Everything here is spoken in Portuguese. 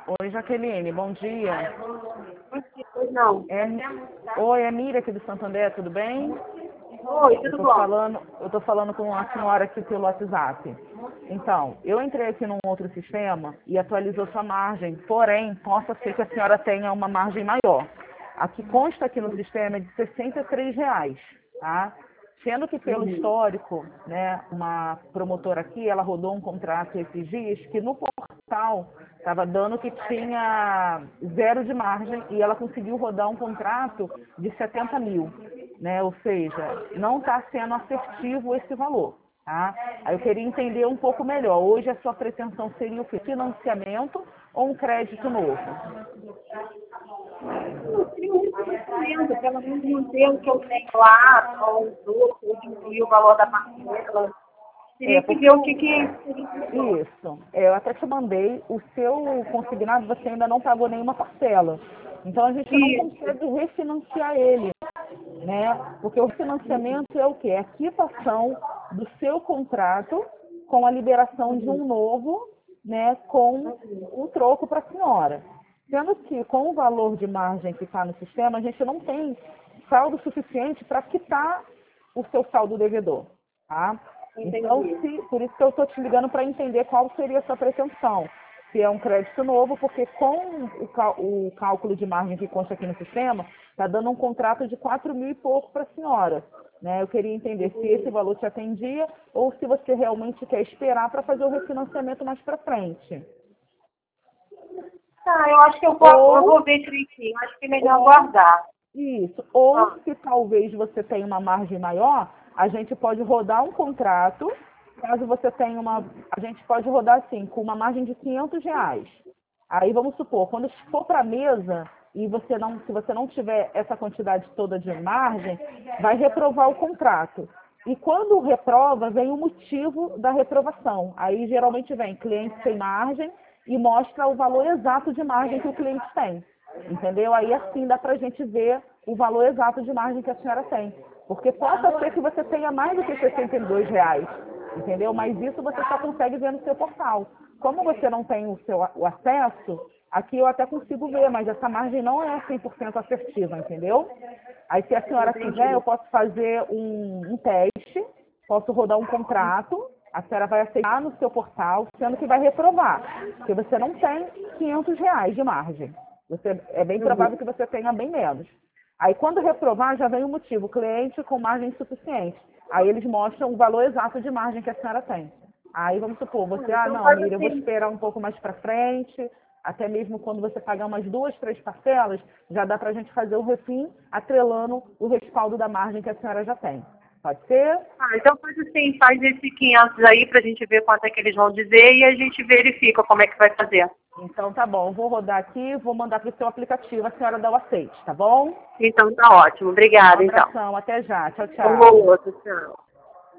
Oi, Jaqueline, bom dia. Pois não. Oi, é Miriam aqui do Santander, tudo bem? Oi, tudo bom? Eu tô falando com a senhora aqui pelo WhatsApp. Então, eu entrei aqui num outro sistema e atualizou sua margem, porém, possa ser que a senhora tenha uma margem maior. Aqui consta aqui no sistema é de R$ 63, tá? Sendo que pelo histórico, né, uma promotora aqui, ela rodou um contrato esses dias que no portal estava dando que tinha zero de margem e ela conseguiu rodar um contrato de 70 mil, né? Ou seja, não está sendo assertivo esse valor, tá? Aí eu queria entender um pouco melhor. Hoje a sua pretensão seria o quê? Financiamento ou um crédito novo? Eu queria um reconhecimento, pelo menos manter o que eu tenho lá, ou os outros, ou diminuir o valor da parcela. Teria que ver o que seria melhor. Isso. Eu até te mandei, o seu consignado você ainda não pagou nenhuma parcela. Então a gente não Isso. consegue refinanciar ele, né? Porque o financiamento é o quê? É a quitação do seu contrato com a liberação de um novo, né, com um troco para a senhora. Sendo que com o valor de margem que está no sistema, a gente não tem saldo suficiente para quitar o seu saldo devedor, tá? Então, Entendi. por isso que eu estou te ligando para entender qual seria a sua pretensão. Se é um crédito novo, porque com o cálculo de margem que consta aqui no sistema, está dando um contrato de 4 mil e pouco para a senhora. Né? Eu queria entender se esse valor te atendia ou se você realmente quer esperar para fazer o refinanciamento mais para frente. Tá, eu acho que eu vou ver direitinho. Acho que é melhor Ou aguardar. isso. Ou Ah, se talvez você tenha uma margem maior, a gente pode rodar um contrato. Caso você tenha uma. A gente pode rodar assim, com uma margem de R$ 500. Aí vamos supor, quando for para a mesa e se você não tiver essa quantidade toda de margem, vai reprovar o contrato. E quando reprova, vem o motivo da reprovação. Aí geralmente vem cliente sem margem e mostra o valor exato de margem que o cliente tem. Entendeu? Aí assim dá para a gente ver o valor exato de margem que a senhora tem. Porque possa ser que você tenha mais do que R$ 62, entendeu? Mas isso você só consegue ver no seu portal. Como você não tem o acesso, aqui eu até consigo ver, mas essa margem não é 100% assertiva, entendeu? Aí se a senhora quiser, eu entendi. posso fazer um teste, posso rodar um contrato, a senhora vai aceitar no seu portal, sendo que vai reprovar, porque você não tem R$ 500 de margem. É bem provável que você tenha bem menos. Aí quando reprovar, já vem o motivo, cliente com margem insuficiente. Aí eles mostram o valor exato de margem que a senhora tem. Aí vamos supor, você, Então não, faz Miriam, eu vou assim. esperar um pouco mais para frente, até mesmo quando você pagar umas 2, 3 parcelas, já dá para a gente fazer o refim, atrelando o respaldo da margem que a senhora já tem. Pode ser? Então faz assim, faz esse 500 aí pra gente ver quanto é que eles vão dizer e a gente verifica como é que vai fazer. Então tá bom, eu vou rodar aqui, vou mandar para o seu aplicativo, a senhora dá o aceite, tá bom? Então tá ótimo. Um Obrigada, então. abração, até já, tchau, Um tchau. ou outro, tchau.